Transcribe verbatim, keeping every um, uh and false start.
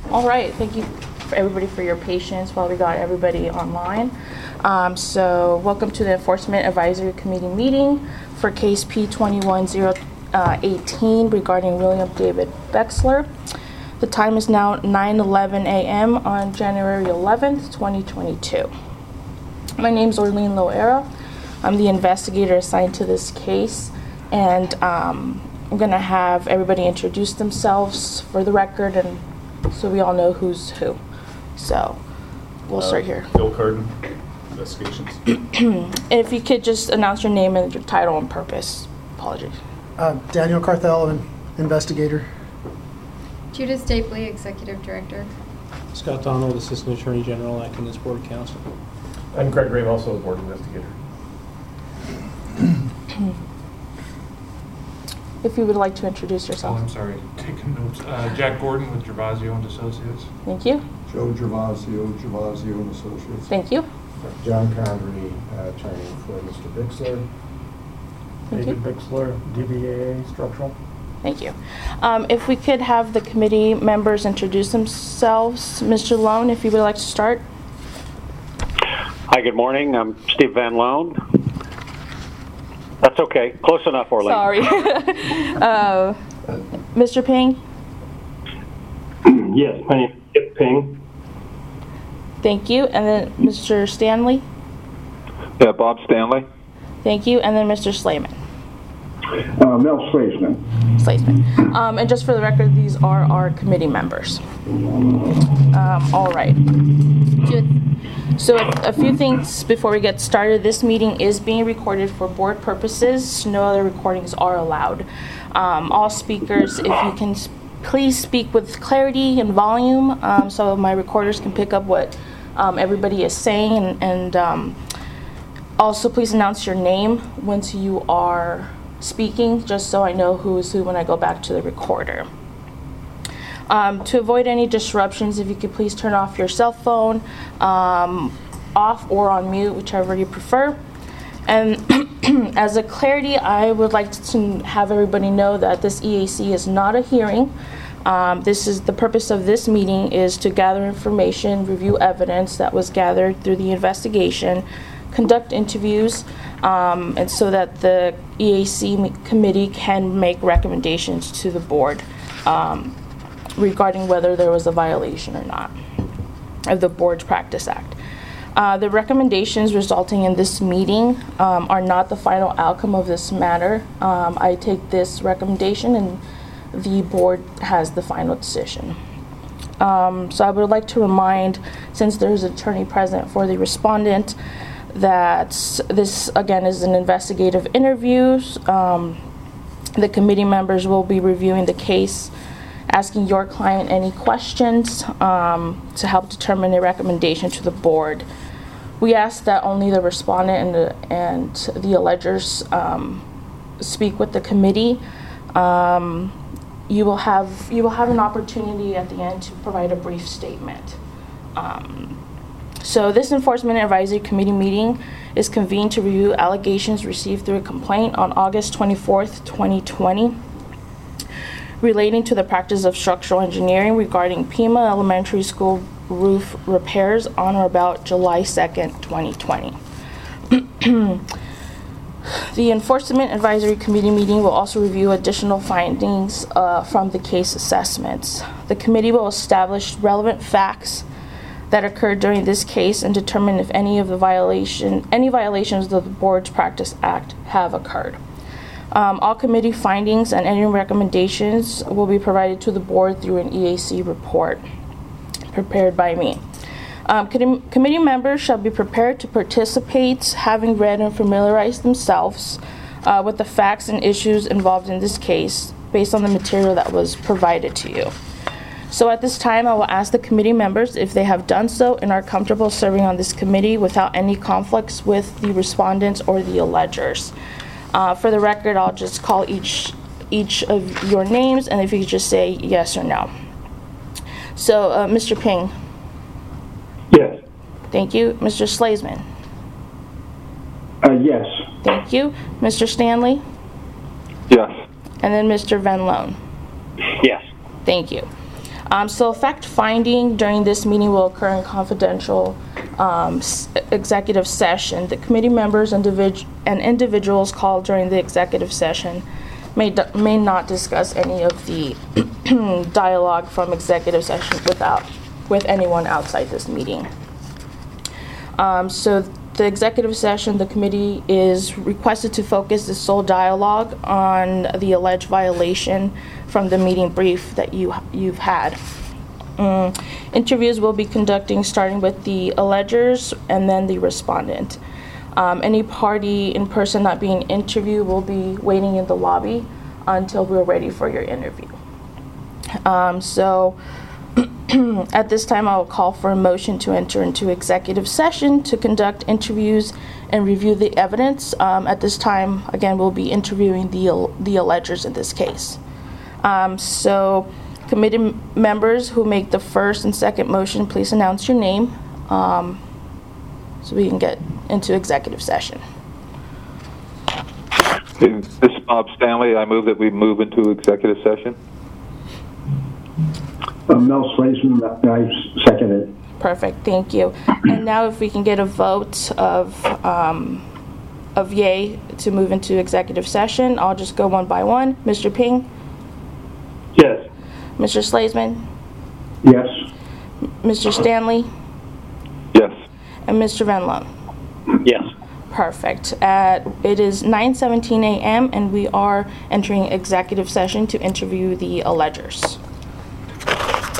All right, thank you for everybody for your patience while we got everybody online. Um, so welcome to the Enforcement Advisory Committee meeting for case P twenty-one oh eighteen regarding William David Bexler. The time is now nine eleven a m on January eleventh, twenty twenty-two. My name is Orlene Loera. I'm the investigator assigned to this case, and um, I'm going to have everybody introduce themselves for the record and so we all know who's who. So we'll uh, start here. Bill Carden, Investigations. And if you could just announce your name and your title and purpose. Apologies. Uh, Daniel Carthel, Investigator. Judith Stapley, Executive Director. Scott Donald, Assistant Attorney General, acting as Board Counsel. I'm Craig Grave, also a Board Investigator. If you would like to introduce yourself. Oh, I'm sorry, taking notes. Uh, Jack Gordon with Gervasio and Associates. Thank you. Joe Gervasio, Gervasio and Associates. Thank you. John Convery, uh, attorney for Mister Bixler. Thank David you. Bixler, D B A A, Structural. Thank you. Um, if we could have the committee members introduce themselves. Mister Lone, if you would like to start. Hi, good morning. I'm Steve Van Loan. That's okay. Close enough, Orlane. Sorry. uh, Mister Ping? Yes, my name is Kip Ping. Thank you. And then Mister Stanley? Yeah, Bob Stanley. Thank you. And then Mister Slayman? Uh, Mel Slaisman. Slaisman. Um, and just for the record, these are our committee members. Um, all right. So a few things before we get started. This meeting is being recorded for board purposes. No other recordings are allowed. Um, all speakers, if you can please speak with clarity and volume um, so my recorders can pick up what um, everybody is saying. And, and um, also please announce your name once you are speaking, just so I know who is who when I go back to the recorder. Um, to avoid any disruptions, if you could please turn off your cell phone, um, off or on mute, whichever you prefer. And as a clarity, I would like to have everybody know that this E A C is not a hearing. Um, this is the purpose of this meeting is to gather information, review evidence that was gathered through the investigation, conduct interviews, um, and so that the E A C committee can make recommendations to the board um, regarding whether there was a violation or not of the Board's Practice Act. Uh, the recommendations resulting in this meeting um, are not the final outcome of this matter. Um, I take this recommendation and the board has the final decision. Um, so I would like to remind, since there's an attorney present for the respondent, that this again is an investigative interview. Um, the committee members will be reviewing the case, asking your client any questions um, to help determine a recommendation to the board. We ask that only the respondent and the, and the allegers um, speak with the committee. Um, you will have you will have an opportunity at the end to provide a brief statement. Um, so this Enforcement Advisory Committee meeting is convened to review allegations received through a complaint on August twenty-fourth, twenty twenty. Relating to the practice of structural engineering regarding Pima Elementary School roof repairs on or about July second, twenty twenty. The Enforcement Advisory Committee meeting will also review additional findings uh, from the case assessments. The committee will establish relevant facts that occurred during this case and determine if any of the violation, any violations of the Board's Practice Act have occurred. Um, all committee findings and any recommendations will be provided to the board through an E A C report prepared by me. Um, com- committee members shall be prepared to participate, having read and familiarized themselves uh, with the facts and issues involved in this case based on the material that was provided to you. So at this time, I will ask the committee members if they have done so and are comfortable serving on this committee without any conflicts with the respondents or the allegers. Uh, for the record, I'll just call each each of your names, and if you could just say yes or no. So, uh, Mister Ping. Yes. Thank you. Mister Slaisman. Uh, yes. Thank you. Mister Stanley. Yes. And then Mister Van Loan. Yes. Thank you. Um, so fact-finding during this meeting will occur in confidential um, s- executive session. The committee members individ- and individuals called during the executive session may, d- may not discuss any of the dialogue from executive session without with anyone outside this meeting. Um, so the executive session, the committee is requested to focus the sole dialogue on the alleged violation from the meeting brief that you, you've had. Um, interviews will be conducting starting with the allegers and then the respondent. Um, any party in person not being interviewed will be waiting in the lobby until we're ready for your interview. Um, so at this time, I will call for a motion to enter into executive session to conduct interviews and review the evidence. Um, at this time, again, we'll be interviewing the, the allegers in this case. Um, so committee m- members who make the first and second motion, please announce your name um, so we can get into executive session. This is Bob Stanley. I move that we move into executive session. Uh, Mel Slaisman, I second it. Perfect, thank you. And now if we can get a vote of um, of yay to move into executive session, I'll just go one by one. Mister Ping? Yes. Mister Slaisman? Yes. Mister Stanley? Yes. And Mister Van Loan? Yes. Perfect. At, it is nine seventeen a m and we are entering executive session to interview the allegers.